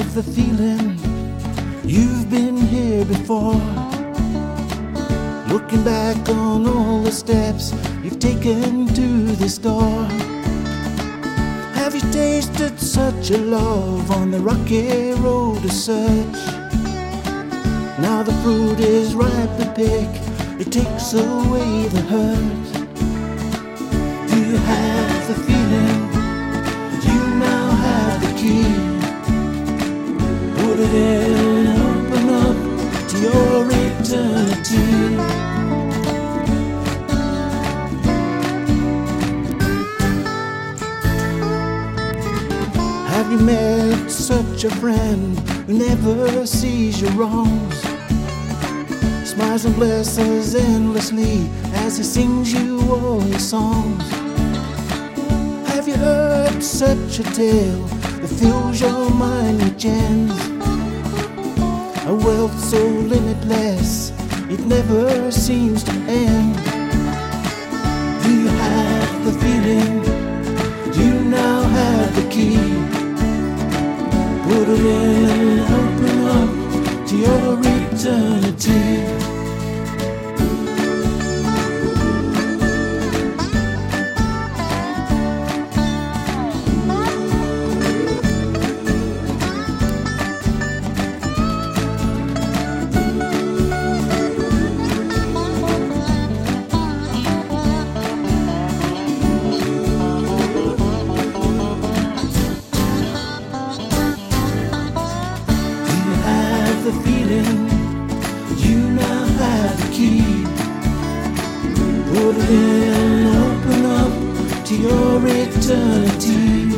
have the feeling you've been here before? Looking back on all the steps you've taken to this door. Have you tasted such a love on the rocky road to search? Now the fruit is ripe to pick, it takes away the hurt. Do you have the feeling that you now have the key? Put it in and open up to your eternity. Have you met such a friend who never sees your wrongs? Smiles and blesses endlessly as he sings you all his songs. Have you heard such a tale that fills your mind with gems? A wealth so limitless, it never seems to end. Do you have the feeling you now have the key? Put it in and open up to your eternity. The feeling you now have the key. Put it in and open up to your eternity.